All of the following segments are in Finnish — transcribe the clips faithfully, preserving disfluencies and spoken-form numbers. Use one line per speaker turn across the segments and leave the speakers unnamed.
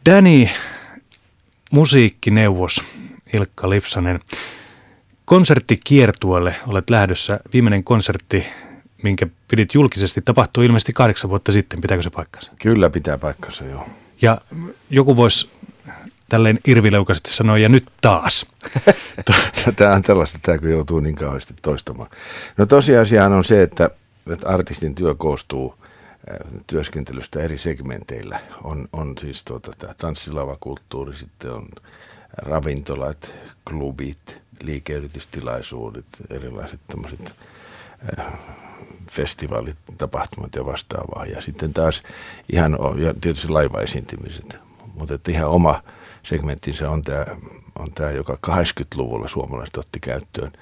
Danny, musiikkineuvos Ilkka Lipsanen. Konserttikiertueelle olet lähdössä. Viimeinen konsertti, minkä pidit julkisesti, tapahtui ilmeisesti kahdeksan vuotta sitten. Pitääkö se paikkansa?
Kyllä pitää paikkansa, joo.
Ja joku voisi tälleen irvileukaisesti sanoa, ja nyt taas.
Tämä on tällaista, tämä kun joutuu niin kauheasti toistamaan. No tosiasiahan on se, että, että artistin työ koostuu työskentelystä eri segmenteillä. On, on siis tuota, tämä tanssilavakulttuuri, sitten on ravintolat, klubit, liikeyritystilaisuudet, erilaiset tämmöiset äh, festivaalit, tapahtumat ja vastaavaa. Ja sitten taas ihan, ja tietysti laivaesiintymiset, mutta että ihan oma segmenttinsä on tämä, on tämä, joka kahdeksankymmentäluvulla suomalaiset otti käyttöön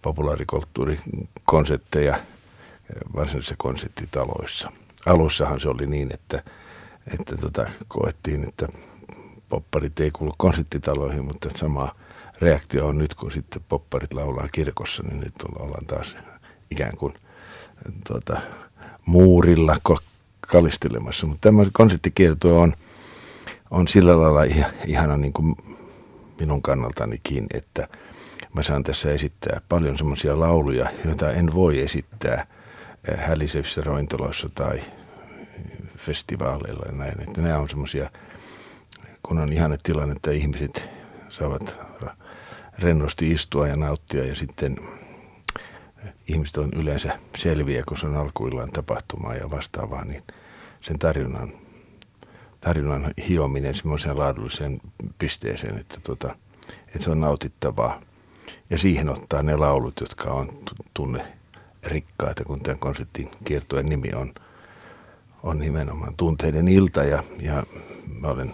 populaarikulttuurikonsertteja varsinaisissa konserttitaloissa. Alussahan se oli niin, että, että tota, koettiin, että popparit ei kuulu konserttitaloihin, mutta sama reaktio on nyt, kun sitten popparit laulaa kirkossa, niin nyt ollaan taas ikään kuin tuota, muurilla kalistelemassa. Mutta tämä konserttikiertue on, on sillä lailla ihana niin kuin minun kannaltanikin, että mä saan tässä esittää paljon semmoisia lauluja, joita en voi esittää hälisevissä ravintoloissa tai festivaaleilla ja näin. Että nämä on semmoisia, kun on ihana tilanne, että ihmiset saavat rennosti istua ja nauttia ja sitten ihmiset on yleensä selviä, kun se on alkuillaan tapahtumaa ja vastaavaa, niin sen tarjonnan, tarjonnan hiominen semmoiseen laadulliseen pisteeseen, että, tuota, että se on nautittavaa. Ja siihen ottaa ne laulut, jotka on tunne rikkaita, kun tämän konsertin kiertueen nimi on, on nimenomaan Tunteiden ilta. Ja, ja mä olen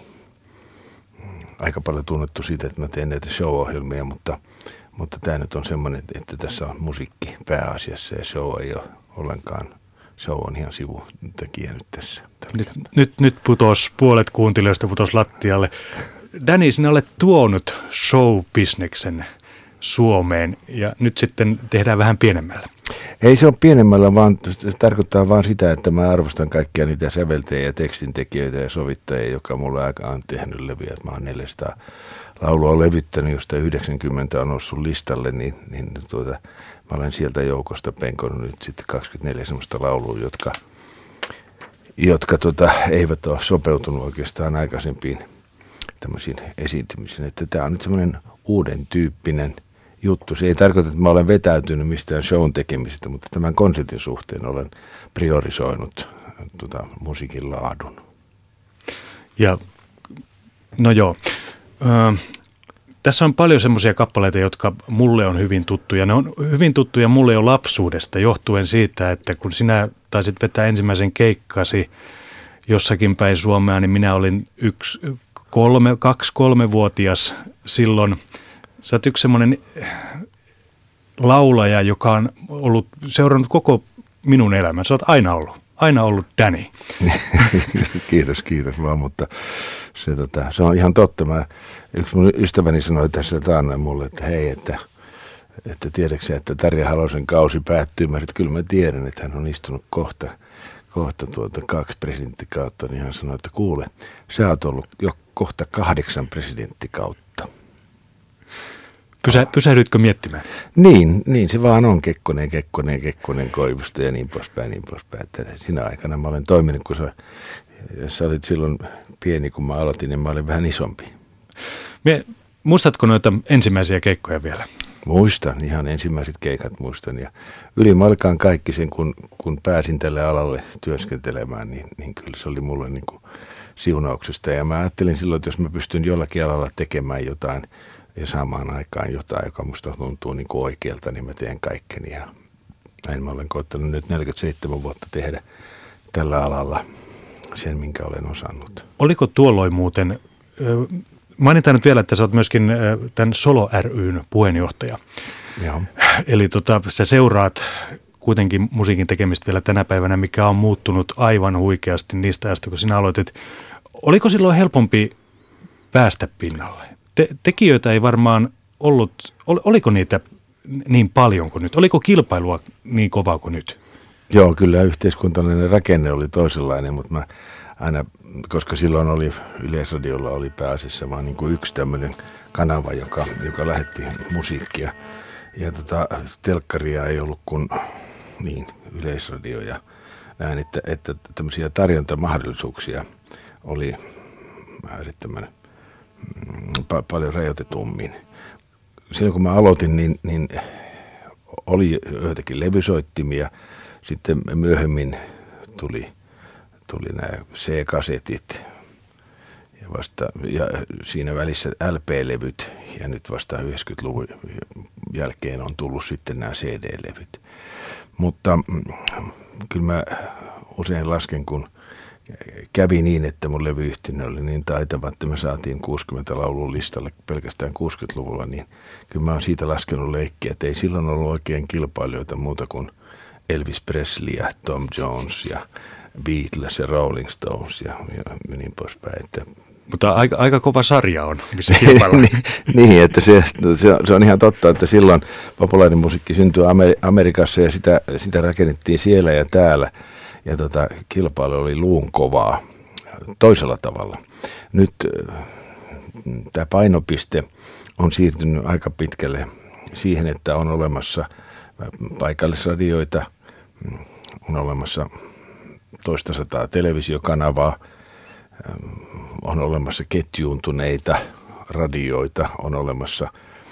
aika paljon tunnettu siitä, että mä teen näitä show-ohjelmia, mutta, mutta tämä nyt on semmoinen, että tässä on musiikki pääasiassa ja show ei ole ollenkaan. Show on ihan sivutekijä nyt tässä.
Nyt, nyt, nyt putos, puolet kuuntelijoista putos lattialle. Danny, sinä olet tuonut show-bisneksen Suomeen ja nyt sitten tehdään vähän pienemmällä.
Ei se ole pienemmällä, vaan se tarkoittaa vaan sitä, että mä arvostan kaikkia niitä säveltäjiä ja tekstintekijöitä ja sovittajia, joka mulle aika on tehnyt levyjä. Mä oon neljäsataa laulua levyttänyt, josta yhdeksänkymmentä on noussut listalle, niin, niin tuota, mä olen sieltä joukosta penkonut nyt sitten kaksikymmentäneljä semmoista laulua, jotka, jotka tota, eivät ole sopeutunut oikeastaan aikaisempiin tämmöisiin esiintymisiin. Että tää on nyt semmoinen uuden tyyppinen juttu. Se ei tarkoita, että mä olen vetäytynyt mistään shown tekemisestä, mutta tämän konsertin suhteen olen priorisoinut tota, musiikin laadun.
Ja, no joo. Ö, tässä on paljon semmoisia kappaleita, jotka mulle on hyvin tuttuja. Ne on hyvin tuttuja mulle jo lapsuudesta, johtuen siitä, että kun sinä taisit vetää ensimmäisen keikkasi jossakin päin Suomea, niin minä olin yksi, kolme, kaksi, kolmevuotias silloin. Sä oot yksi semmoinen laulaja, joka on ollut seurannut koko minun elämän. Sä oot aina ollut, aina ollut Danny.
Kiitos, kiitos vaan, mutta se, tota, se on ihan totta. Mä, yksi mun ystäväni sanoi tässä taannoin mulle, että hei, että, että tiedätkö että Tarja Halosen kausi päättyy. Mä, että kyllä mä tiedän, että hän on istunut kohta, kohta tuota kaksi presidenttikautta, niin hän sanoi, että kuule, sä oot ollut jo kohta kahdeksan presidenttikautta.
Pysä, pysähdytkö miettimään?
Niin, niin, se vaan on Kekkonen, Kekkonen, Kekkonen, Koivusto ja niin poispäin, niin poispäin. Että sinä aikana mä olen toiminut, kun sä, sä olit silloin pieni, kun mä aloitin, niin mä olin vähän isompi.
Me, muistatko noita ensimmäisiä keikkoja vielä?
Muistan, ihan ensimmäiset keikat muistan. Ja ylimalkaan kaikki sen, kun, kun pääsin tälle alalle työskentelemään, niin, niin kyllä se oli mulle niin kuin siunauksesta. Ja mä ajattelin silloin, että jos mä pystyn jollakin alalla tekemään jotain, ja saamaan aikaan jotain, joka musta tuntuu niin kuin oikealta, niin mä teen kaikkeni. Ja näin mä olen koittanut nyt neljäkymmentäseitsemän vuotta tehdä tällä alalla sen, minkä olen osannut.
Oliko tuolloin muuten, mainitaan nyt vielä, että sä oot myöskin tämän Solo ry:n puheenjohtaja.
Joo.
Eli tota, sä seuraat kuitenkin musiikin tekemistä vielä tänä päivänä, mikä on muuttunut aivan huikeasti niistä ajasta, kun sinä aloitit. Oliko silloin helpompi päästä pinnalle? Te- tekijöitä ei varmaan ollut, ol, oliko niitä niin paljon kuin nyt? Oliko kilpailua niin kovaa kuin nyt?
Joo, kyllä yhteiskuntallinen rakenne oli toisenlainen, mutta mä aina, koska silloin oli Yleisradiolla oli pääasiassa vaan niin kuin yksi tämmöinen kanava, joka, joka lähetti musiikkia. Ja tota, telkkaria ei ollut kuin niin, Yleisradio ja näin, että, että tämmöisiä tarjontamahdollisuuksia oli äärettömän pa- paljon rajoitetummin. Silloin kun mä aloitin, niin, niin oli joitakin levysoittimia. Sitten myöhemmin tuli, tuli nämä C-kasetit ja, vasta, ja siinä välissä L P-levyt ja nyt vasta yhdeksänkymmentäluvun jälkeen on tullut sitten nämä C D-levyt. Mutta kyllä mä usein lasken, kun kävi niin, että mun levyyhtiö oli niin taitava, että me saatiin kuusikymmentä laulun listalle pelkästään kuusikymmentäluvulla, niin kyllä mä oon siitä laskenut leikkiä, että ei silloin ollut oikein kilpailijoita muuta kuin Elvis Presley ja Tom Jones ja Beatles ja Rolling Stones ja, ja niin poispäin. Että
mutta aika, aika kova sarja on, missä kilpaillaan.
niin, niin, että se, se, se on ihan totta, että silloin populaarimusiikki syntyi Amerikassa ja sitä, sitä rakennettiin siellä ja täällä. Ja tota, kilpailu oli luun kovaa toisella tavalla. Nyt tämä painopiste on siirtynyt aika pitkälle siihen, että on olemassa paikallisradioita, on olemassa toista sataa televisiokanavaa, on olemassa ketjuuntuneita radioita, on olemassa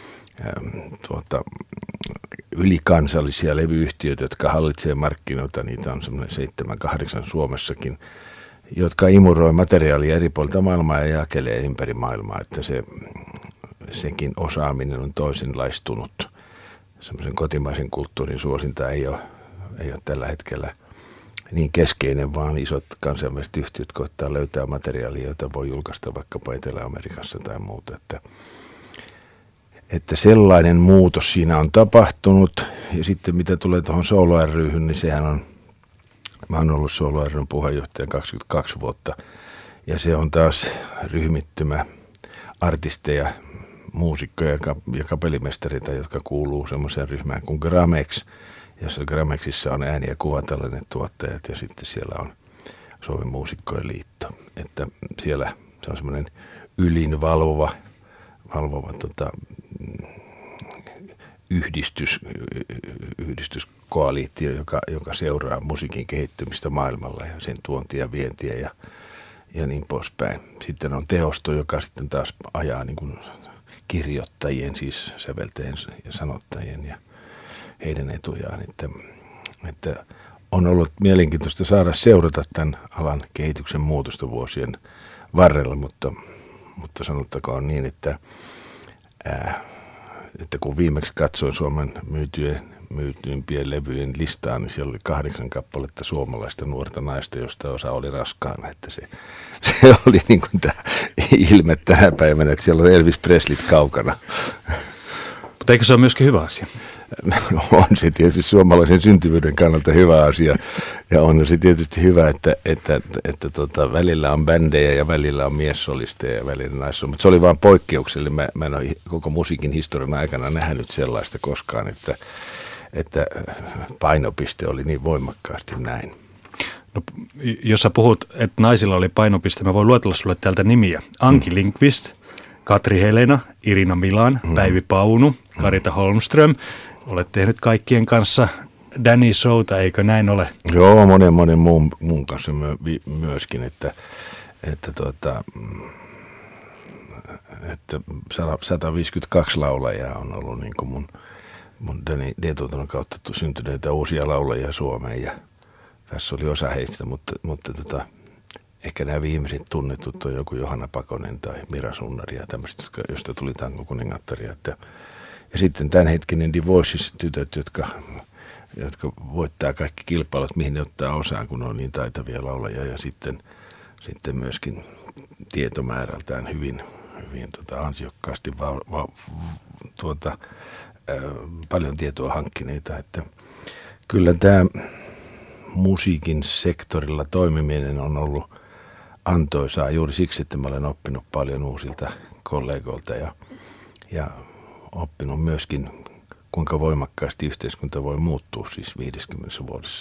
tuota, ylikansallisia levyyhtiöitä, jotka hallitsee markkinoita, niitä on semmoinen seitsemän, kahdeksan Suomessakin, jotka imuroi materiaalia eri puolilta maailmaa ja jakelee ympäri maailmaa, että se, sekin osaaminen on toisenlaistunut. Semmoisen kotimaisen kulttuurin suosinta ei ole, ei ole tällä hetkellä niin keskeinen, vaan isot kansainväliset yhtiöt koittaa löytää materiaalia, jota voi julkaista vaikkapa Etelä-Amerikassa tai muuta, että Että sellainen muutos siinä on tapahtunut. Ja sitten mitä tulee tuohon Soolo ry:hyn, niin sehän on, mä oon ollut Soolo ry:n puheenjohtaja kaksikymmentäkaksi vuotta. Ja se on taas ryhmittymä artisteja, muusikkoja ja kapellimestareita, jotka kuuluu semmoiseen ryhmään kuin Gramex, jossa Gramexissa on ääni- ja kuvatallenne tuottajat ja sitten siellä on Suomen muusikkojen liitto. Että siellä se on semmoinen ylin valvova, valvova tota, yhdistys, yhdistyskoaliitio, joka, joka seuraa musiikin kehittymistä maailmalla ja sen tuontia ja vientiä ja, ja niin poispäin. Sitten on teosto, joka sitten taas ajaa niin kuin kirjoittajien, siis säveltäjien ja sanottajien ja heidän etujaan. Että, että on ollut mielenkiintoista saada seurata tämän alan kehityksen muutosta vuosien varrella, mutta, mutta sanottakoon niin, että ää, että kun viimeksi katsoin Suomen myytyjen, myytyimpien levyjen listaa, niin siellä oli kahdeksan kappaletta suomalaista nuorta naista, josta osa oli raskaana. Että se, se oli niin kuin tämä ilme tänä päivänä, että siellä on Elvis Presleyt kaukana.
Mutta eikö se ole myöskin hyvä asia?
On se tietysti suomalaisen syntyvyyden kannalta hyvä asia. Ja on se tietysti hyvä, että, että, että, että tota, välillä on bändejä ja välillä on miessolisteja ja välillä naisolisteja. Mutta se oli vaan poikkeuksellinen. Mä, mä en ole koko musiikin historian aikana nähnyt sellaista koskaan, että, että painopiste oli niin voimakkaasti näin.
No, jos sä puhut, että naisilla oli painopiste, mä voin luetella sulle täältä nimiä. Anki mm. Lindqvist, Katri Helena, Irina Milan, mm. Päivi Paunu, Karita Holmström. Olet tehnyt kaikkien kanssa Danny Showta, eikö näin ole?
Joo, monen monen muun, muun kanssa myö, myöskin, että, että, tuota, että sata viisikymmentäkaksi laulajaa on ollut niin kuin mun, mun Danny D-tuotannon kautta syntyneitä uusia laulajia Suomeen ja tässä oli osa heistä, mutta, mutta tota, ehkä nämä viimeiset tunnetut on joku Johanna Pakonen tai Mira Sunnari ja tämmöiset, josta tuli Tango kuningattaria. Että, ja sitten tämänhetkinen The Voices-tytöt, jotka, jotka voittaa kaikki kilpailut, mihin ne ottaa osaan, kun on niin taitavia laulajia. Ja sitten, sitten myöskin tietomäärältään hyvin, hyvin tota, ansiokkaasti va, va, tuota, ää, paljon tietoa hankkineita. Että kyllä tämä musiikin sektorilla toimiminen on ollut antoisaa juuri siksi, että mä olen oppinut paljon uusilta kollegoilta ja, ja oppinut myöskin, kuinka voimakkaasti yhteiskunta voi muuttua siis viidessäkymmenessä vuodessa.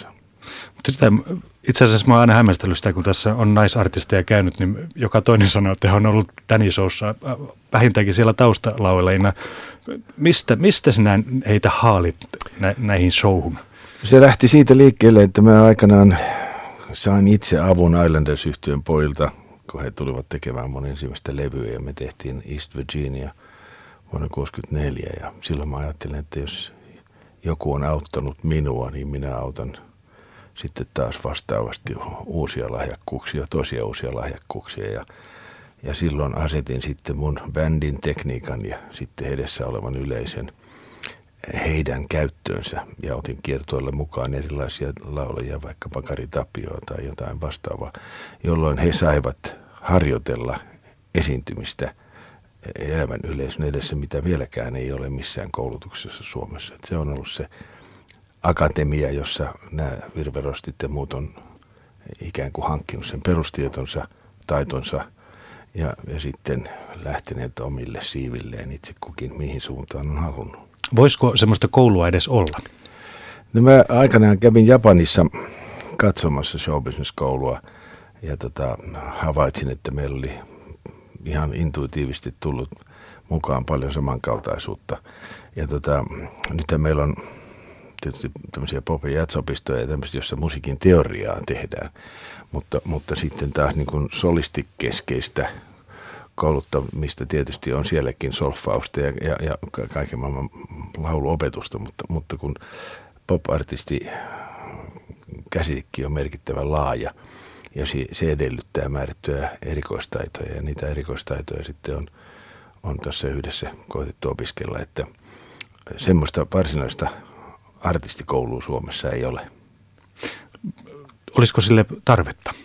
Mutta sitä, itse asiassa mä oon aina hämmästellyt sitä, kun tässä on naisartisteja käynyt, niin joka toinen sanoo, että he on ollut Danny Showssa vähintäänkin siellä taustalauleina. Mistä, mistä sinä heitä haalit nä, näihin showhun?
Se lähti siitä liikkeelle, että mä aikanaan sain itse avun Islanders-yhtiön pojilta, kun he tulivat tekemään mun ensimmäistä levyä ja me tehtiin East Virginia vuonna tuhatyhdeksänsataakuusikymmentäneljä ja silloin mä ajattelin, että jos joku on auttanut minua, niin minä autan sitten taas vastaavasti uusia lahjakkuuksia, toisia uusia lahjakkuuksia ja, ja silloin asetin sitten mun bändin tekniikan ja sitten edessä olevan yleisön heidän käyttöönsä ja otin kiertoille mukaan erilaisia laulajia, vaikkapa Kari Tapioa tai jotain vastaavaa, jolloin he saivat harjoitella esiintymistä elävän yleisön edessä, mitä vieläkään ei ole missään koulutuksessa Suomessa. Et se on ollut se akatemia, jossa nämä virverostit ja muut on ikään kuin hankkinut sen perustietonsa, taitonsa ja, ja sitten lähteneet omille siivilleen itse kukin, mihin suuntaan on halunnut.
Voisiko semmoista koulua edes olla?
No mä aikanaan kävin Japanissa katsomassa showbusiness-koulua ja tota, havaitsin, että meillä oli ihan intuitiivisesti tullut mukaan paljon samankaltaisuutta. Ja tota, nyt meillä on tietysti tämmöisiä pop- ja jazz-opistoja ja tämmöisiä, jossa musiikin teoriaa tehdään, mutta, mutta sitten taas niin kuin solistikeskeistä kouluttamista tietysti on sielläkin solfausta ja, ja, ja kaiken maailman lauluopetusta, mutta, mutta kun pop-artisti käsitekin on merkittävän laaja ja se edellyttää määrittyjä erikoistaitoja ja niitä erikoistaitoja sitten on, on tässä yhdessä koetettu opiskella, että semmoista varsinaista artistikoulua Suomessa ei ole.
Olisiko sille tarvetta?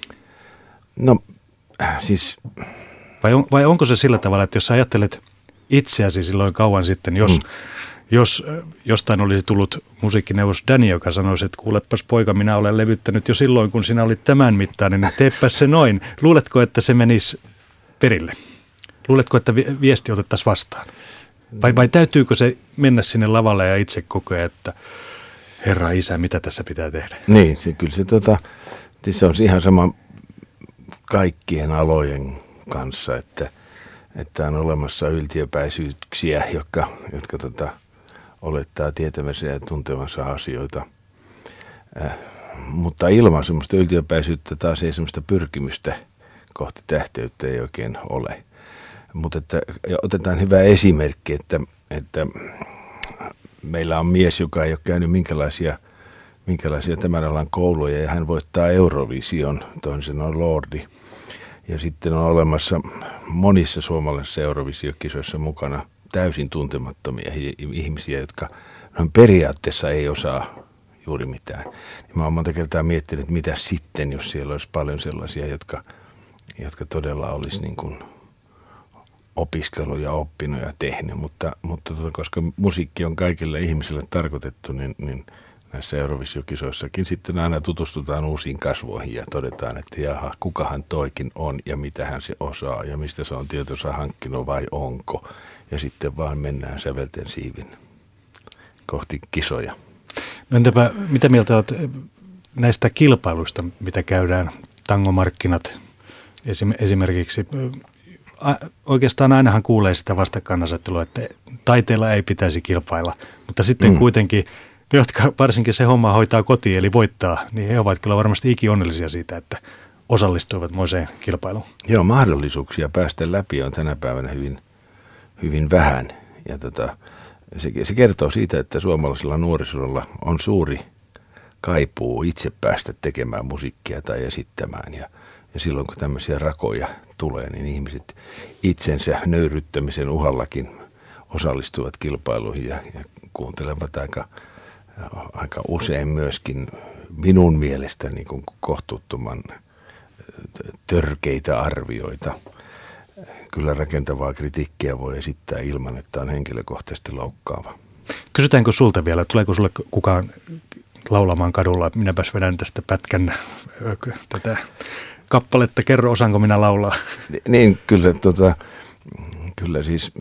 No siis...
Vai, on, vai onko se sillä tavalla, että jos sä ajattelet itseäsi silloin kauan sitten, jos, mm. jos jostain olisi tullut musiikkineuvos Danny, joka sanoisi, että kuulepas poika, minä olen levyttänyt jo silloin, kun sinä olit tämän mittainen, niin teepä se noin. Luuletko, että se menisi perille? Luuletko, että viesti otettaisiin vastaan? Vai, vai täytyykö se mennä sinne lavalle ja itse kokea, että herra isä, mitä tässä pitää tehdä?
Niin, se, kyllä se, tota, se on ihan sama kaikkien alojen kanssa, että, että on olemassa yltiöpäisyyksiä, jotka, jotka tota, olettaa tietämänsä ja tuntemansa asioita. Äh, mutta ilman semmoista yltiöpäisyyttä taas ei semmoista pyrkimystä kohti tähteyttä ei oikein ole. Mutta että, otetaan hyvä esimerkki, että, että meillä on mies, joka ei ole käynyt minkälaisia, minkälaisia tämän alan kouluja ja hän voittaa Eurovision, toisin on Lordi. Ja sitten on olemassa monissa suomalaisissa Eurovisiokisoissa mukana täysin tuntemattomia ihmisiä, jotka periaatteessa ei osaa juuri mitään. Ja mä oon monta kertaa miettinyt, että mitä sitten, jos siellä olisi paljon sellaisia, jotka, jotka todella olisi niin kuin opiskellut ja oppinut ja tehnyt. Mutta, mutta koska musiikki on kaikille ihmisille tarkoitettu, niin, niin näissä Eurovisiokisoissakin sitten aina tutustutaan uusiin kasvoihin ja todetaan, että jaha, kukahan toikin on ja mitä hän se osaa ja mistä se on tietonsa hankkinut vai onko. Ja sitten vaan mennään sävelten siivin kohti kisoja.
No entäpä, mitä mieltä olet näistä kilpailuista, mitä käydään, tangomarkkinat esimerkiksi? Oikeastaan ainahan kuulee sitä vastakkainasettelua, että taiteella ei pitäisi kilpailla, mutta sitten mm. kuitenkin ne, jotka varsinkin se homma hoitaa kotiin, eli voittaa, niin he ovat kyllä varmasti ikionnellisia siitä, että osallistuivat moiseen kilpailuun.
Joo, mahdollisuuksia päästä läpi on tänä päivänä hyvin, hyvin vähän. Ja tota, se, se kertoo siitä, että suomalaisella nuorisolla on suuri kaipuu itse päästä tekemään musiikkia tai esittämään. Ja, ja silloin kun tämmöisiä rakoja tulee, niin ihmiset itsensä nöyryttämisen uhallakin osallistuvat kilpailuihin ja, ja kuuntelevat aika... aika usein myöskin minun mielestä niin kuin kohtuuttoman törkeitä arvioita. Kyllä rakentavaa kritiikkiä voi esittää ilman, että on henkilökohtaisesti loukkaava.
Kysytäänkö sulta vielä, tuleeko sulle kukaan laulamaan kadulla, minäpäs vedän tästä pätkän tätä kappaletta, kerro osaanko minä laulaa?
Niin, kyllä, tota, kyllä siis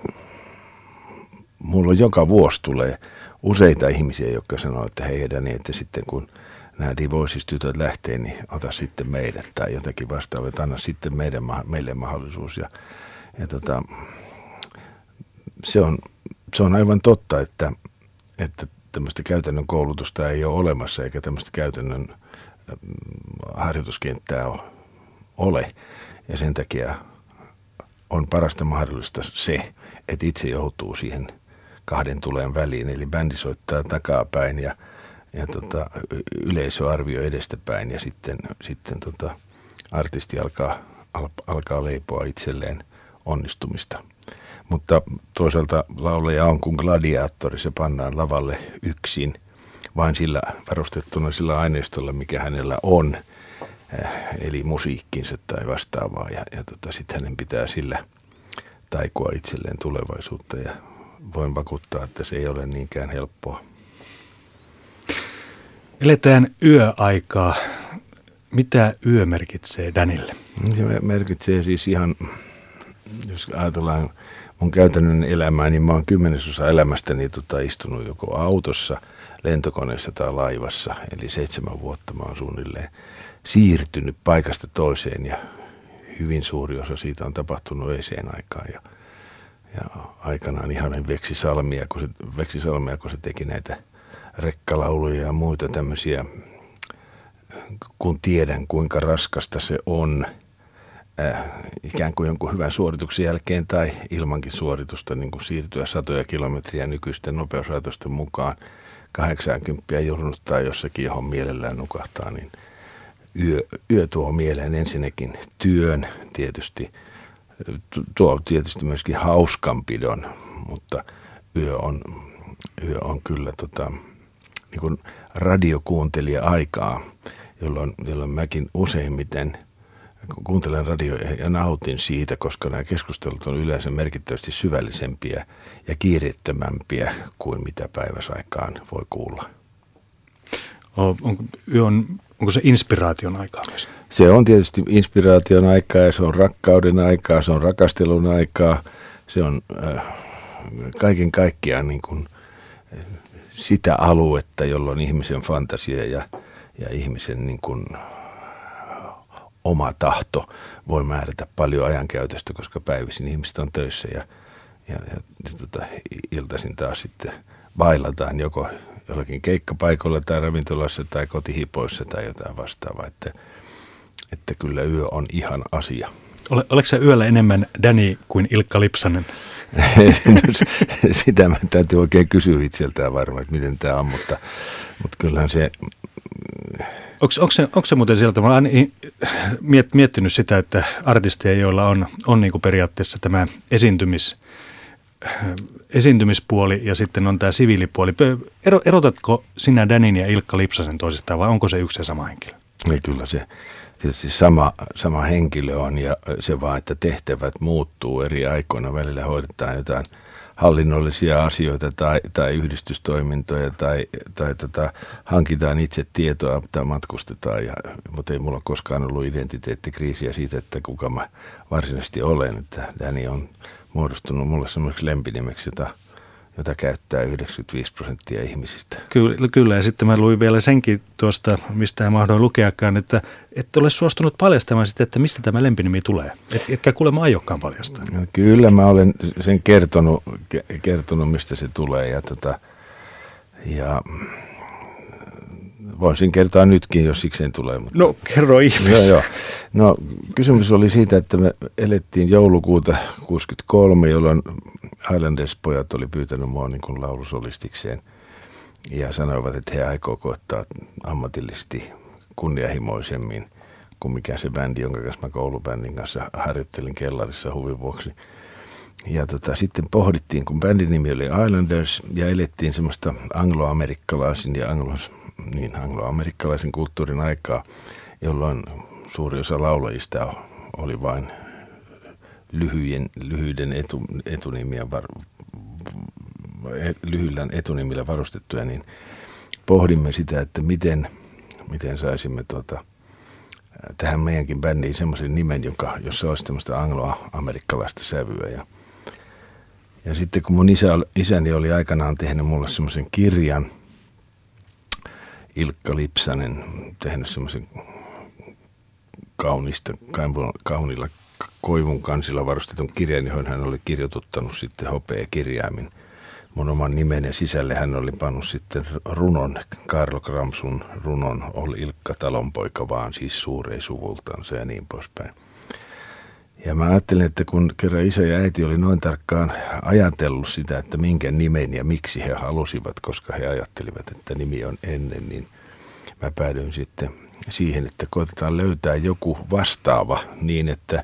mulla joka vuosi tulee useita ihmisiä, jotka sanoo, että hei Dani, että sitten kun nämä Divoices-tytöt lähtee, niin ota sitten meidät tai jotakin vastaavaa, että anna sitten meidän, meille mahdollisuus. Ja, ja tota, se, on, se on aivan totta, että, että tämmöistä käytännön koulutusta ei ole olemassa, eikä tämmöistä käytännön harjoituskenttää ole. Ja sen takia on parasta mahdollista se, että itse joutuu siihen kahden tuleen väliin. Eli bändi soittaa takapäin ja, ja tota, yleisö arvioi edestäpäin ja sitten, sitten tota, artisti alkaa, al, alkaa leipoa itselleen onnistumista. Mutta toisaalta laulaja on kuin gladiaattori, se pannaan lavalle yksin, vain sillä varustettuna sillä aineistolla, mikä hänellä on, eli musiikkinsa tai vastaavaa. Ja, ja tota, sitten hänen pitää sillä taikoa itselleen tulevaisuutta ja voin vakuuttaa, että se ei ole niinkään helppoa.
Eletään yöaikaa. Mitä yö merkitsee Danille?
Se merkitsee siis ihan, jos ajatellaan mun käytännön elämää, niin mä oon kymmenesosa elämästäni tota, istunut joko autossa, lentokoneessa tai laivassa. Eli seitsemän vuotta mä oon suunnilleen siirtynyt paikasta toiseen ja hyvin suuri osa siitä on tapahtunut öiseen aikaan. Ja, ja aikanaan ihanen Veksi Salmia, kun se, Veksi Salmia, kun se teki näitä rekkalauluja ja muita tämmöisiä, kun tiedän kuinka raskasta se on, äh, ikään kuin jonkun hyvän suorituksen jälkeen tai ilmankin suoritusta niin kuin siirtyä satoja kilometriä nykyisten nopeusrajoitusten mukaan kahdeksankymmentä jurnuttaa jossakin, johon mielellään nukahtaa, niin yö, yö tuo mieleen ensinnäkin työn tietysti, tuo tietysti myöskin hauskanpidon, mutta yö on, yö on kyllä tota, niin kuin radiokuuntelija-aikaa, jolloin, jolloin mäkin useimmiten kuuntelen radioa ja nautin siitä, koska nämä keskustelut on yleensä merkittävästi syvällisempiä ja kiireettömämpiä kuin mitä päiväsaikaan voi kuulla.
On, onko, on, onko se inspiraation aikaa myös?
Se on tietysti inspiraation aikaa ja se on rakkauden aikaa, se on rakastelun aikaa, se on äh, kaiken kaikkiaan niin kuin, äh, sitä aluetta, jolloin ihmisen fantasia ja, ja ihmisen niin kuin, oma tahto voi määrätä paljon ajankäytöstä, koska päivisin ihmiset on töissä ja, ja, ja, ja tota, iltaisin taas sitten bailataan joko jollakin keikkapaikoilla tai ravintolassa tai kotihipoissa tai jotain vastaavaa, että, että kyllä yö on ihan asia.
Ole, oletko sä yöllä enemmän Danny kuin Ilkka Lipsanen?
Sitä mä täytyy oikein kysyä itseltään varmaan, että miten tämä on, mutta, mutta kyllähän se...
Onko, onko, se, onko se muuten sieltä, mä olen miet, miettinyt sitä, että artisteja, joilla on, on niin kuin periaatteessa tämä esiintymis, esiintymispuoli ja sitten on tämä siviilipuoli. Ero, erotatko sinä Danin ja Ilkka Lipsasen toisistaan vai onko se yksi ja sama henkilö?
Ei, kyllä se tietysti sama, sama henkilö on ja se vaan, että tehtävät muuttuu eri aikoina. Välillä hoidetaan jotain hallinnollisia asioita tai, tai yhdistystoimintoja tai, tai tota, hankitaan itse tietoa tai matkustetaan. Ja, mutta ei mulla koskaan ollut identiteettikriisiä siitä, että kuka mä varsinaisesti olen. Että Danny on muodostunut mulle semmoiseksi lempinimeksi, jota, jota käyttää yhdeksänkymmentäviisi prosenttia ihmisistä.
Kyllä, kyllä, ja sitten mä luin vielä senkin tuosta, mistä en mahdoin lukeakaan, että et ole suostunut paljastamaan sitä, että mistä tämä lempinimi tulee. Et, etkä kuulemma aiokkaan paljastaa.
No, kyllä mä olen sen kertonut, kertonut mistä se tulee ja, tota, ja voisin kertoa nytkin, jos sikseen tulee. Mutta...
No kerro ihmeessä.
Joo, joo. No kysymys oli siitä, että me elettiin joulukuuta kuusikymmentäkolme, jolloin Highlanders-pojat oli pyytänyt mua niin kuin laulusolistikseen ja sanoivat, että he aikoo koettaa ammatillisesti kunnianhimoisemmin kuin mikä se bändi, jonka kanssa mä koulubändin kanssa harjoittelin kellarissa huvin vuoksi. Ja tota, sitten pohdittiin, kun bändin nimi oli Highlanders ja elettiin semmoista angloamerikkalaisen ja anglos, niin angloamerikkalaisen kulttuurin aikaa, jolloin suuri osa laulajista oli vain lyhyen, lyhyiden etu, etunimien var, lyhyillä etunimillä varustettuja, niin pohdimme sitä, että miten, miten saisimme tuota, tähän meidänkin bändiin semmoisen nimen, joka, jossa olisi tämmöistä angloamerikkalaista sävyä. Ja, ja sitten kun mun isä, isäni oli aikanaan tehnyt mulle semmoisen kirjan Ilkka Lipsanen tehnyt semmoisen kaunista, kaunilla koivun kansilla varustetun kirjan, johon hän oli kirjoituttanut sitten hopeakirjaimin mun oman nimen ja sisälle hän oli pannut sitten runon, Kaarlo Kramsun runon, oli Ilkka talonpoika vaan, siis suurei suvultansa ja niin poispäin. Ja mä ajattelin, että kun kerran isä ja äiti oli noin tarkkaan ajatellut sitä, että minkä nimen ja miksi he halusivat, koska he ajattelivat, että nimi on ennen, niin mä päädyin sitten siihen, että koitetaan löytää joku vastaava niin, että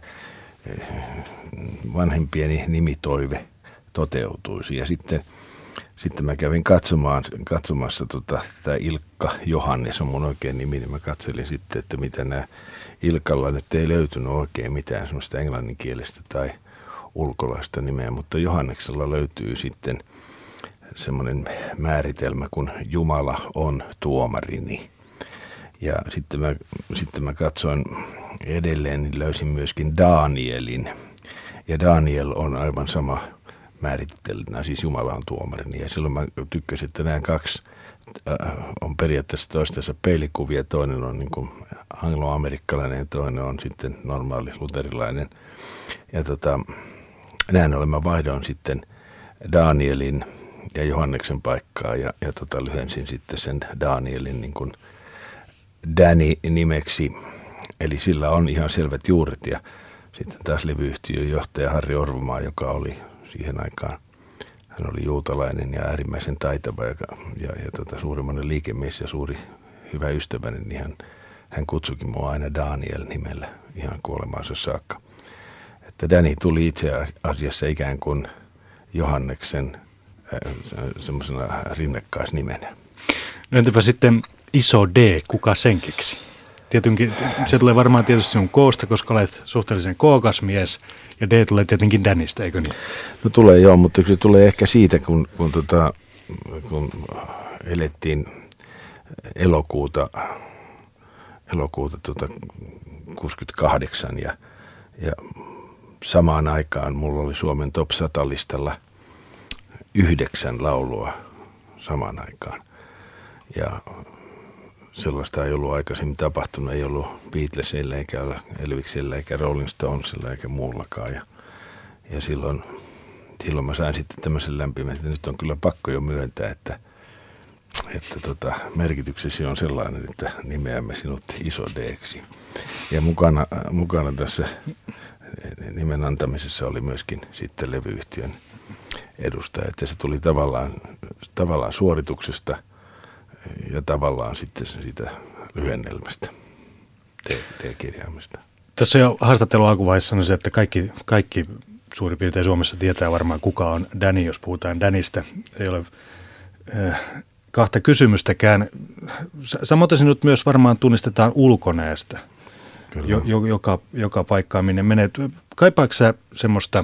vanhempieni nimitoive toteutuisi. Ja sitten, sitten mä kävin katsomaan, katsomassa tota, tämä Ilkka Johannes on mun oikein nimi, niin mä katselin sitten, että mitä nämä Ilkalla nyt ei löytynyt oikein mitään semmoista englanninkielistä tai ulkolaista nimeä, mutta Johanneksella löytyy sitten semmoinen määritelmä, kun Jumala on tuomarini. Ja sitten mä, sitten mä katsoin edelleen, niin löysin myöskin Danielin. Ja Daniel on aivan sama määrittelynä, siis Jumala on tuomarini. Ja silloin mä tykkäsin, että nämä kaksi äh, on periaatteessa toistensa peilikuvia. Toinen on niin kuin angloamerikkalainen ja toinen on sitten normaali luterilainen. Ja tota, näin ollen mä vaihdoin sitten Danielin ja Johanneksen paikkaa ja, ja tota, lyhensin sitten sen Danielin niin kuin Danny-nimeksi, eli sillä on ihan selvät juuret. Ja sitten taas levyyhtiön johtaja Harri Orvomaa, joka oli siihen aikaan, hän oli juutalainen ja äärimmäisen taitava ja, ja, ja tota, suurimmainen liikemies ja suuri hyvä ystäväni, niin hän, hän kutsuikin mua aina Daniel nimellä ihan kuolemaansa saakka. Että Danny tuli itse asiassa ikään kuin Johanneksen äh, semmoisena rinnakkaisnimenä.
No entäpä sitten iso D, kuka sen keksi? Tietenkin, se tulee varmaan tietysti sinun koosta, koska olet suhteellisen kookas mies, ja D tulee tietenkin Dannystä, eikö niin?
No tulee joo, mutta se tulee ehkä siitä, kun, kun, tota, kun elettiin elokuuta, elokuuta tota kuusikymmentäkahdeksan, ja, ja samaan aikaan mulla oli Suomen top sata listalla yhdeksän laulua samaan aikaan. Ja sellaista ei ollut aikaisemmin tapahtunut, ei ollut Beatlesilla eikä Elviksillä eikä Rolling Stonesilla eikä muullakaan. Ja, ja silloin, silloin mä sain sitten tämmöisen lämpimän, että nyt on kyllä pakko jo myöntää, että, että tota, merkityksesi on sellainen, että nimeämme sinut Iso D:ksi. Ja mukana, mukana tässä nimen antamisessa oli myöskin sitten levyyhtiön edustaja, että se tuli tavallaan, tavallaan suorituksesta ja tavallaan sitten siitä lyhennelmästä, D-kirjaimesta.
Tässä jo haastattelun alkuvaiheessa sanoi se, että kaikki, kaikki suurin piirtein Suomessa tietää varmaan kuka on Danny, jos puhutaan Dannystä. Ei ole äh, kahta kysymystäkään. Samoin sinut myös varmaan tunnistetaan ulkonäöstä, jo, jo, joka, joka paikkaan minne menet. Kaipaatko sä semmoista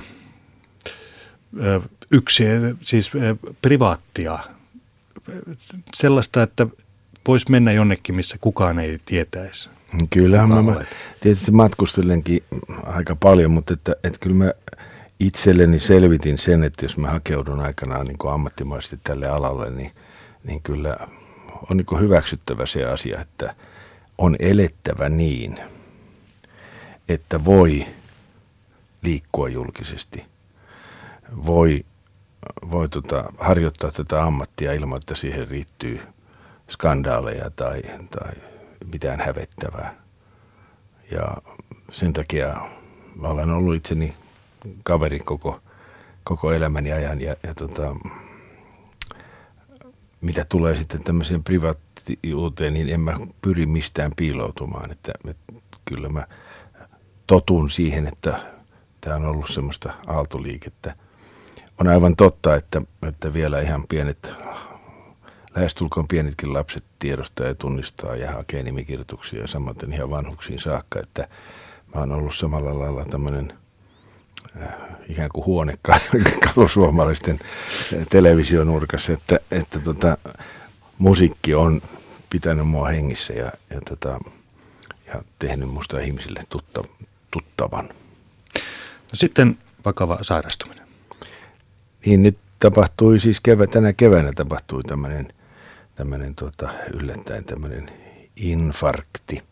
äh, yksi, siis äh, privaattia, sellaista, että voisi mennä jonnekin, missä kukaan ei tietäisi?
Kyllähän mä, mä tietysti matkustelenkin aika paljon, mutta että, että kyllä mä itselleni selvitin sen, että jos mä hakeudun aikanaan niin kuin ammattimaisesti tälle alalle, niin, niin kyllä on niin kuin hyväksyttävä se asia, että on elettävä niin, että voi liikkua julkisesti, voi voi tota, harjoittaa tätä ammattia ilman, että siihen riittyy skandaaleja tai, tai mitään hävettävää. Ja sen takia mä olen ollut itseni kaveri koko, koko elämäni ajan. Ja, ja tota, mitä tulee sitten tämmöiseen privaattiuuteen, niin en mä pyri mistään piiloutumaan. Että, että kyllä mä totun siihen, että tämä on ollut semmoista aaltoliikettä. On aivan totta, että, että vielä ihan pienet, lähestulkoon pienetkin lapset tiedostaa ja tunnistaa ja hakee nimikirjoituksia ja samoin ihan vanhuksiin saakka, että mä oon ollut samalla lailla tämmöinen äh, ikään kuin huonekalu suomalaisten televisionurkassa, että, että tota, musiikki on pitänyt mua hengissä ja, ja, tota, ja tehnyt musta ihmisille tutta, tuttavan.
No sitten vakava sairastuminen.
Niin nyt tapahtui, siis kevä, tänä keväänä tapahtui tämmöinen, tämmöinen tota, yllättäen tämmöinen infarkti.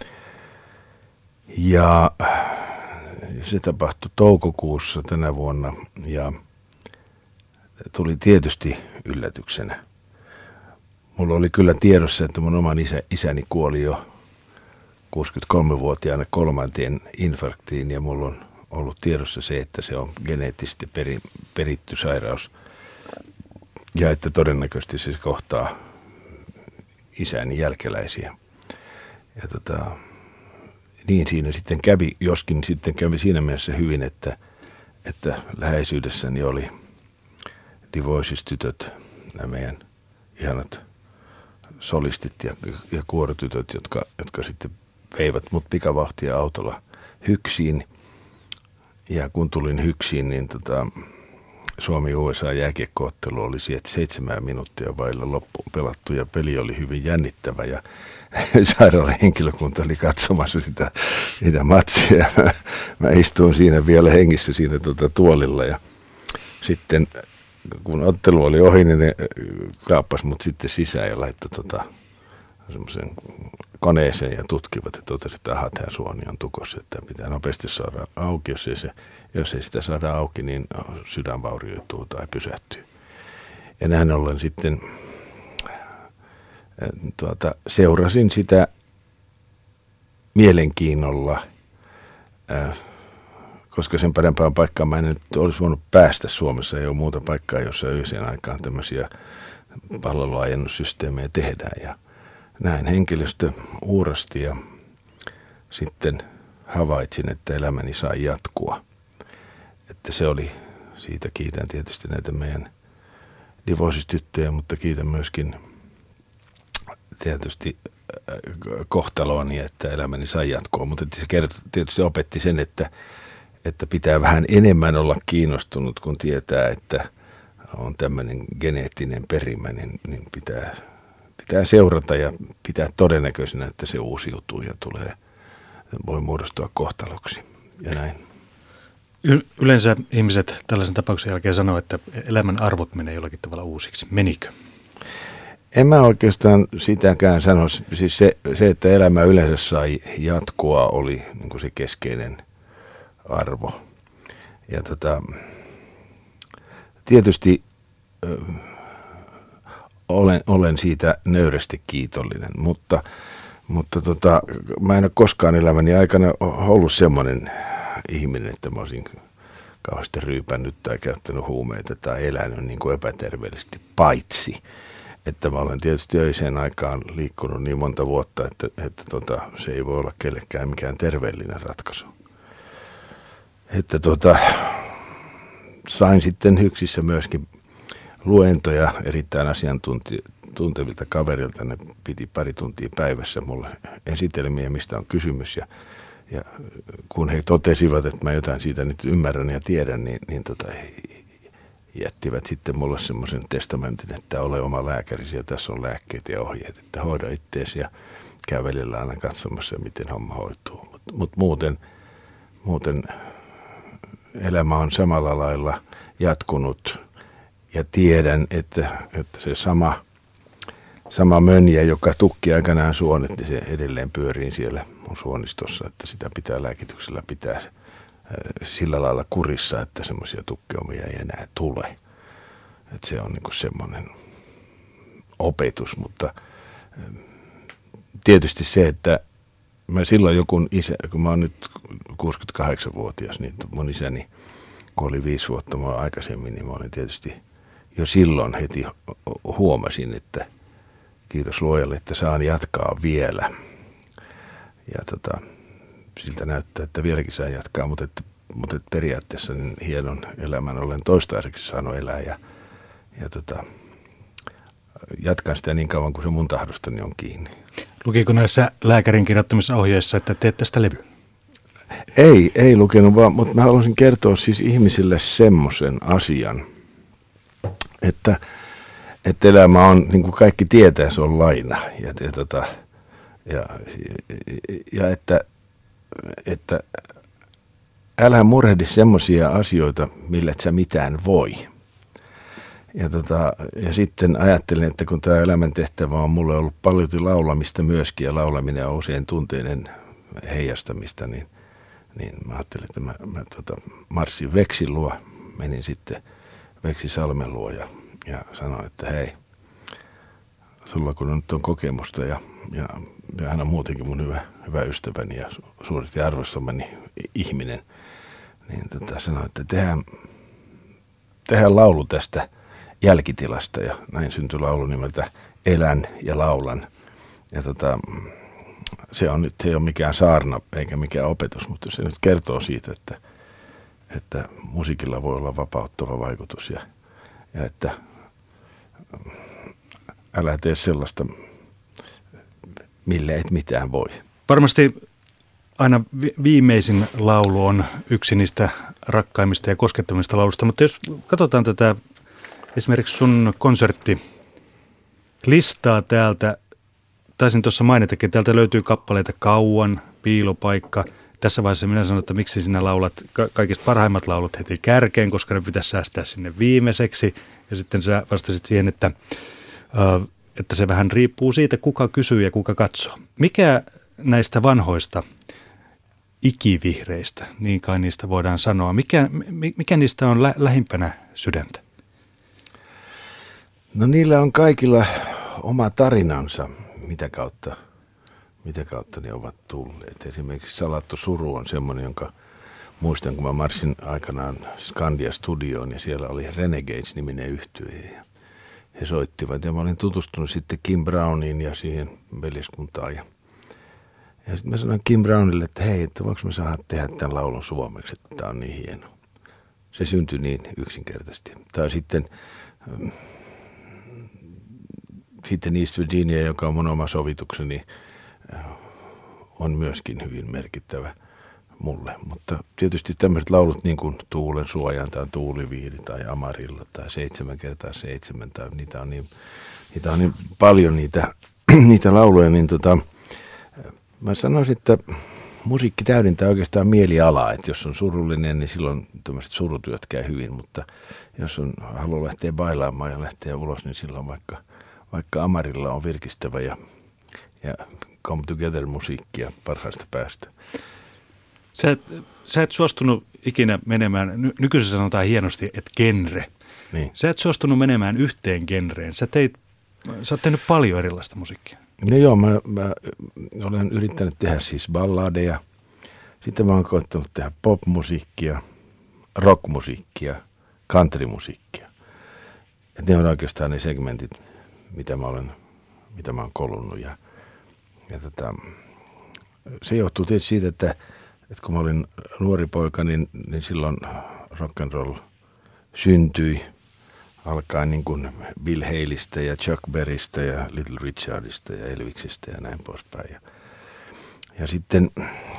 Ja se tapahtui toukokuussa tänä vuonna ja tuli tietysti yllätyksenä. Mulla oli kyllä tiedossa, että mun oman isä, isäni kuoli jo kuusikymmentäkolmevuotiaana kolmanteen infarktiin ja mulla on ollut tiedossa se, että se on geneettisesti peri, peritty sairaus ja että todennäköisesti se kohtaa isäni jälkeläisiä. Ja tota, niin siinä sitten kävi, joskin sitten kävi siinä mielessä hyvin, että, että läheisyydessäni oli The Voices-tytöt, nämä meidän ihanat solistit ja, ja kuorotytöt, jotka, jotka sitten veivät mut pikavauhtia autolla Hyksiin. Ja kun tulin Hyksiin, niin tota, Suomi-U S A-jääkiekkoottelu oli sieltä seitsemän minuuttia vailla loppuun pelattu ja peli oli hyvin jännittävä ja sairaalahenkilökunta oli katsomassa sitä, sitä matsia. Mä, mä istuin siinä vielä hengissä siinä tota, tuolilla ja sitten kun ottelu oli ohi, niin ne kaappas mut sitten sisään ja laittoi tota, semmoisen koneeseen ja tutkivat ja totesi, että aha, tämä suoni on tukossa, että pitää nopeasti saada auki. Jos ei, se, jos ei sitä saada auki, niin sydän vaurioituu tai pysähtyy. Ja näin ollen sitten tuota, seurasin sitä mielenkiinnolla, äh, koska sen parempaan paikkaan mä en nyt olisi voinut päästä. Suomessa ei ole muuta paikkaa, jossa yhden aikaan tämmöisiä palveluajennussysteemejä tehdään. Ja näin henkilöstö uurasti ja sitten havaitsin, että elämäni sai jatkua. Että se oli, siitä kiitän tietysti näitä meidän The Voices-tyttöjä, mutta kiitän myöskin tietysti kohtaloani, että elämäni sai jatkua. Mutta se kertoi, tietysti opetti sen, että, että pitää vähän enemmän olla kiinnostunut, kun tietää, että on tämmöinen geneettinen perimä, niin, niin pitää... Pitää seurata ja pitää todennäköisenä, että se uusiutuu ja tulee, voi muodostua kohtaloksi ja näin.
Yleensä ihmiset tällaisen tapauksen jälkeen sanoo, että elämän arvot menee jollakin tavalla uusiksi. Menikö?
En mä oikeastaan sitäkään sano. Siis se, se että elämä yleensä sai jatkua, oli niin kuin se keskeinen arvo. Ja tota, tietysti... Olen, olen siitä nöyrästi kiitollinen, mutta, mutta tota, mä en ole koskaan elämäni aikana ollut semmoinen ihminen, että mä olisin kauheasti ryypännyt tai käyttänyt huumeita tai elänyt niin kuin epäterveellisesti, paitsi että mä olen tietysti öiseen aikaan liikkunut niin monta vuotta, että, että tota, se ei voi olla kellekään mikään terveellinen ratkaisu. Että tota, sain sitten Hyksissä myöskin luentoja erittäin asiantuntevilta kaverilta. Ne piti pari tuntia päivässä mulle esitelmiä, mistä on kysymys. Ja, ja kun he totesivat, että mä jotain siitä nyt ymmärrän ja tiedän, niin, niin tota, he jättivät sitten mulle semmoisen testamentin, että ole oma lääkärisi ja tässä on lääkkeet ja ohjeet, että hoida itteesi ja käy välillä aina katsomassa, miten homma hoituu. Mutta mut muuten, muuten elämä on samalla lailla jatkunut. Ja tiedän, että, että se sama, sama mönjä, joka tukki aikanaan suonet, niin se edelleen pyörii siellä mun suonistossa, että sitä pitää lääkityksellä pitää sillä lailla kurissa, että semmoisia tukkeomia ei enää tule. Että se on niinku semmoinen opetus, mutta tietysti se, että mä silloin joku isä, kun mä oon nyt kuusikymmentäkahdeksanvuotias, niin mun isäni, kun oli viisi vuotta mua aikaisemmin, niin mä olin tietysti jo silloin heti huomasin, että kiitos luojalle, että saan jatkaa vielä. Ja tota, siltä näyttää, että vieläkin saa jatkaa, mutta, että, mutta että periaatteessa niin hienon elämän olen toistaiseksi saanut elää. Ja, ja tota, jatkan sitä niin kauan kuin se mun tahdostani on kiinni.
Lukiko näissä lääkärin kirjoittamissa ohjeissa, että teet tästä levy?
Ei, ei lukenut vaan, mutta mä haluaisin kertoa siis ihmisille semmoisen asian, että, että elämä on, niin kuin kaikki tietää, se on laina. Ja, ja, tota, ja, ja että, että älä murehdi semmoisia asioita, millä et sä mitään voi. Ja, tota, ja sitten ajattelin, että kun tämä elämäntehtävä on mulle ollut paljon laulamista myöskin, ja laulaminen on usein tunteiden heijastamista, niin, niin mä ajattelin, että mä, mä tota, marssin Veksin luo, menin sitten Veksi Salmen luo ja, ja sanoin, että hei, sulla kun nyt on kokemusta ja, ja, ja hän on muutenkin mun hyvä, hyvä ystäväni ja suuresti arvostamani ihminen, niin tota, sanoin, että tehdään, tehdään laulu tästä jälkitilasta ja näin syntyi laulu nimeltä Elän ja laulan. Ja tota, se on nyt, se ei ole mikään saarna eikä mikään opetus, mutta se nyt kertoo siitä, että, että musiikilla voi olla vapauttava vaikutus ja, ja että älä tee sellaista, mille et mitään voi.
Varmasti aina viimeisin laulu on yksi niistä rakkaimmista ja koskettavista laulusta, mutta jos katsotaan tätä esimerkiksi sun konserttilistaa täältä, taisin tuossa mainitakin, että täältä löytyy kappaleita Kauan, Piilopaikka. Tässä vaiheessa minä sanon, että miksi sinä laulat kaikista parhaimmat laulut heti kärkeen, koska ne pitäisi säästää sinne viimeiseksi. Ja sitten sä vastasit siihen, että, että se vähän riippuu siitä, kuka kysyy ja kuka katsoo. Mikä näistä vanhoista ikivihreistä, niin kai niistä voidaan sanoa, mikä, mikä niistä on lä- lähimpänä sydäntä?
No niillä on kaikilla oma tarinansa, mitä kautta, mitä kautta ne ovat tulleet. Esimerkiksi Salattu suru on semmoinen, jonka muistan, kun mä marssin aikanaan Skandia Studioon ja siellä oli Renegades-niminen yhtye. Ja he soittivat ja mä olin tutustunut sitten Kim Browniin ja siihen veljeskuntaan. Ja, ja sitten mä sanoin Kim Brownille, että hei, että voinko mä saada tehdä tämän laulun suomeksi, että tämä on niin hieno. Se syntyi niin yksinkertaisesti. Tai sitten... Sitten East Virginia, joka on mun oma sovitukseni, on myöskin hyvin merkittävä mulle. Mutta tietysti tämmöiset laulut niin kuin Tuulen suojan tai Tuuliviiri tai Amarilla tai Seitsemän kertaa seitsemän, tai niitä on niin, niitä on niin paljon niitä, niitä lauluja, niin tota, mä sanoisin, että musiikki täydentää oikeastaan mielialaa, että jos on surullinen, niin silloin tämmöiset surutyöt käy hyvin, mutta jos on haluaa lähteä bailaamaan ja lähteä ulos, niin silloin vaikka Vaikka Amarilla on virkistävä ja, ja come together musiikkia parhaasta päästä.
Sä et, sä et suostunut ikinä menemään, ny, nykyisin sanotaan hienosti, että genre.
Niin.
Sä et suostunut menemään yhteen genreen. Sä, teit, sä oot tehnyt paljon erilaista musiikkia.
No joo, mä, mä olen yrittänyt tehdä siis balladeja. Sitten mä oon koettanut tehdä popmusiikkia, rockmusiikkia, countrymusiikkia. Et ne on oikeastaan ne segmentit, mitä mä olen, mitä mä olen kolunnut. Ja, ja tota, se johtuu tietysti siitä, että, että kun mä olin nuori poika, niin, niin silloin rock and roll syntyi. Alkaen niin kuin Bill Haleystä ja Chuck Berrystä ja Little Richardista ja Elviksistä ja näin poispäin. Ja, ja sitten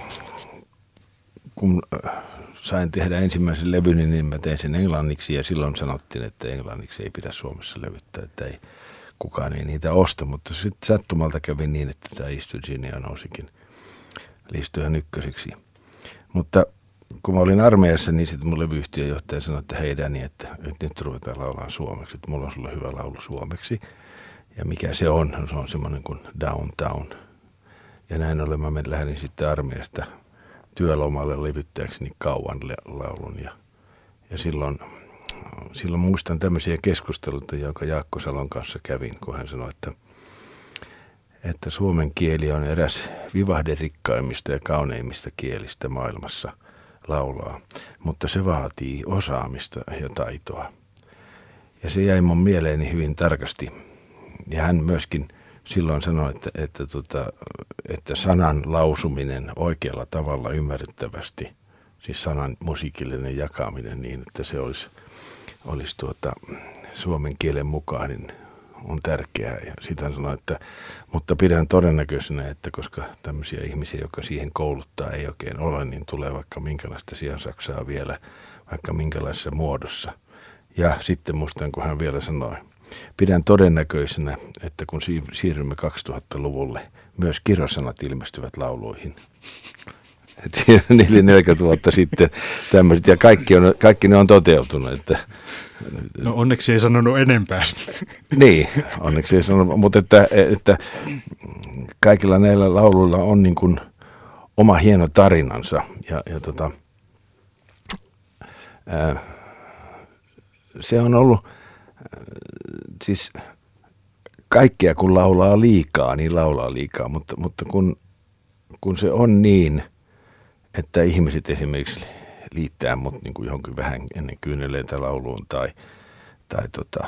kun sain tehdä ensimmäisen levyni, niin mä tein sen englanniksi ja silloin sanottiin, että englanniksi ei pidä Suomessa levyttää, että ei, kukaan ei niitä osta. Mutta sitten sattumalta kävi niin, että tämä East Virginia nousikin listojen ykkösiksi. Mutta kun mä olin armeijassa, niin sitten mun levyyhtiöjohtaja sanoi, että hei Danny, että nyt ruvetaan laulaa suomeksi, että mulla on sulle hyvä laulu suomeksi. Ja mikä se on? Se on semmoinen kuin Downtown. Ja näin ollen mä lähdin sitten armeijasta työlomalle levyttäjäkseni Kauan laulun. Ja, ja silloin, silloin muistan tämmöisiä keskusteluita, jonka Jaakko Salon kanssa kävin, kun hän sanoi, että että suomen kieli on eräs vivahderrikkaimmista ja kauneimmista kielistä maailmassa laulaa, mutta se vaatii osaamista ja taitoa. Ja se jäi mun mieleeni hyvin tarkasti. Ja hän myöskin silloin sanoi, että, että, että, että sanan lausuminen oikealla tavalla ymmärrettävästi, siis sanan musiikillinen jakaminen niin, että se olisi, olisi tuota, suomen kielen mukaan, niin on tärkeää. Ja sitten hän sanoi, että mutta pidän todennäköisenä, että koska tämmöisiä ihmisiä, jotka siihen kouluttaa, ei oikein ole, niin tulee vaikka minkälaista siansaksaa vielä, vaikka minkälaisessa muodossa. Ja sitten muistan, kun hän vielä sanoi, pidän todennäköisenä, että kun siirrymme kaksituhattaluvulle, myös kirjosanat ilmestyvät lauluihin. Siinä niille neljäkymmentä vuotta sitten tämmöiset, ja kaikki, on, kaikki ne on toteutunut. Että,
no onneksi ei sanonut enempää.
Niin, onneksi ei sanonut, mutta että, että kaikilla näillä lauluilla on niin kuin oma hieno tarinansa, ja, ja tota, ää, se on ollut, ää, siis kaikkea kun laulaa liikaa, niin laulaa liikaa, mutta, mutta kun, kun se on niin, että ihmiset esimerkiksi liittää mut niin kuin johonkin vähän ennen kyyneleitä lauluun tai, tai tota,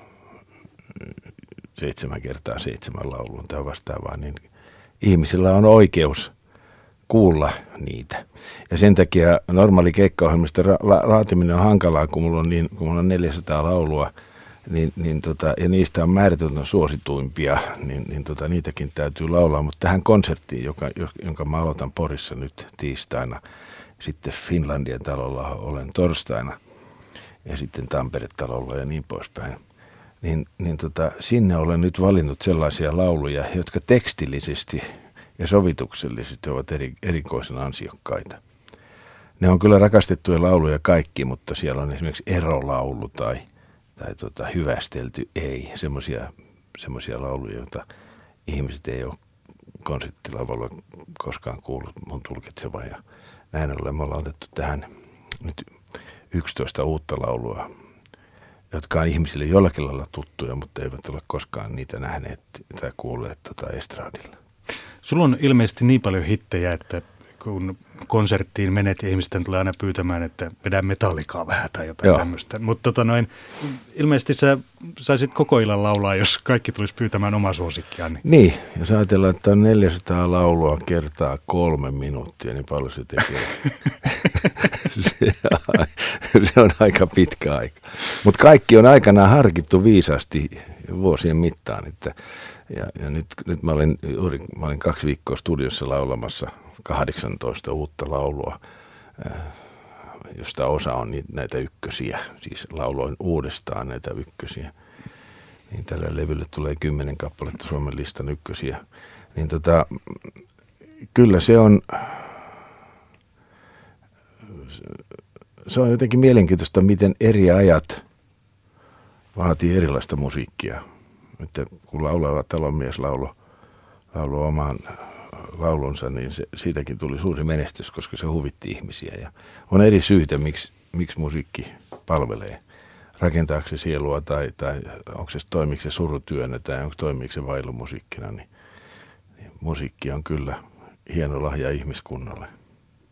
seitsemän kertaa seitsemän lauluun tai vastaavaa, niin ihmisillä on oikeus kuulla niitä. Ja sen takia normaali keikkaohjelmista ra- laatiminen on hankalaa, kun mulla on, niin, kun mulla on neljäsataa laulua, niin, niin tota, ja niistä on määrätön suosituimpia, niin, niin tota, niitäkin täytyy laulaa. Mutta tähän konserttiin, joka, jonka mä aloitan Porissa nyt tiistaina, sitten Finlandien talolla olen torstaina ja sitten Tampere-talolla ja niin poispäin, niin, niin tota, sinne olen nyt valinnut sellaisia lauluja, jotka tekstillisesti ja sovituksellisesti ovat eri, erikoisen ansiokkaita. Ne on kyllä rakastettuja lauluja kaikki, mutta siellä on esimerkiksi erolaulu tai, tai tota, hyvästelty ei. Semmoisia semmoisia lauluja, joita ihmiset ei ole konserttilavalla koskaan kuullut mun tulkitsevan. Ja näin ollen me ollaan otettu tähän nyt yksitoista uutta laulua, jotka on ihmisille jollakin lailla tuttuja, mutta eivät ole koskaan niitä nähneet tai kuulleet tota estradilla.
Sulla on ilmeisesti niin paljon hittejä, että kun konserttiin menet ja ihmisten tulee aina pyytämään, että vedään metallikaa vähän tai jotain Joo. tämmöistä. Mutta tota noin, ilmeisesti sä saisit koko illan laulaa, jos kaikki tulisi pyytämään omaa suosikkiaan. Niin,
niin jos ajatellaan, että on neljäsataa laulua kertaa kolme minuuttia, niin paljon se tekee. se, on, se on aika pitkä aika. Mutta kaikki on aikanaan harkittu viisaasti vuosien mittaan, että Ja, ja nyt, nyt mä olin juuri mä olin kaksi viikkoa studiossa laulamassa kahdeksantoista uutta laulua, josta osa on näitä ykkösiä. Siis lauloin uudestaan näitä ykkösiä. Niin tällä levylle tulee kymmenen kappaletta Suomen listan ykkösiä. Niin tota, kyllä se on, se on jotenkin mielenkiintoista, miten eri ajat vaatii erilaista musiikkia. Että kun laulava talonmies lauloi laulo omaan laulunsa, niin se, siitäkin tuli suuri menestys, koska se huvitti ihmisiä. Ja on eri syitä, miksi, miksi musiikki palvelee. Rakentaako se sielua tai, tai onko se, toimiko se surutyönä tai onko toimiko se vailumusiikkina, niin, niin musiikki on kyllä hieno lahja ihmiskunnalle.